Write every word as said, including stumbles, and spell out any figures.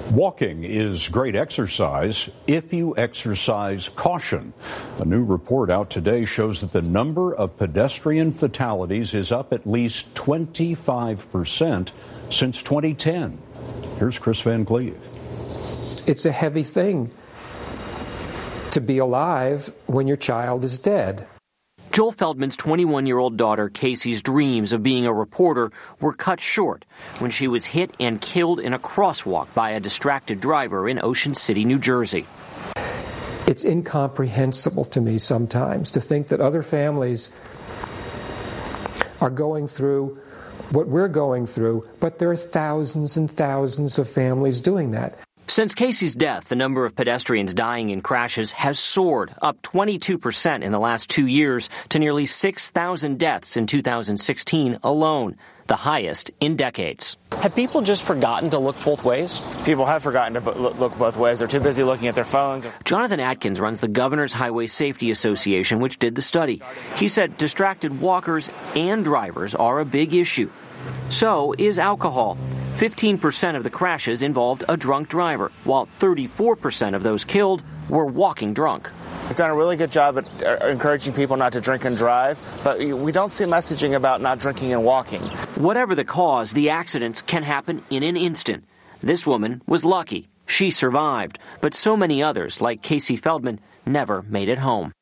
Walking is great exercise if you exercise caution. A new report out today shows that the number of pedestrian fatalities is up at least twenty-five percent since twenty ten. Here's Chris Van Cleve. It's a heavy thing to be alive when your child is dead. Joel Feldman's twenty-one-year-old daughter, Casey's dreams of being a reporter were cut short when she was hit and killed in a crosswalk by a distracted driver in Ocean City, New Jersey. It's incomprehensible to me sometimes to think that other families are going through what we're going through, but there are thousands and thousands of families doing that. Since Casey's death, the number of pedestrians dying in crashes has soared, up twenty-two percent in the last two years to nearly six thousand deaths in two thousand sixteen alone, the highest in decades. Have people just forgotten to look both ways? People have forgotten to look both ways. They're too busy looking at their phones. Jonathan Atkins runs the Governor's Highway Safety Association, which did the study. He said distracted walkers and drivers are a big issue. So is alcohol. fifteen percent of the crashes involved a drunk driver, while thirty-four percent of those killed were walking drunk. We've done a really good job at encouraging people not to drink and drive, but we don't see messaging about not drinking and walking. Whatever the cause, the accidents can happen in an instant. This woman was lucky. She survived, but so many others, like Casey Feldman, never made it home.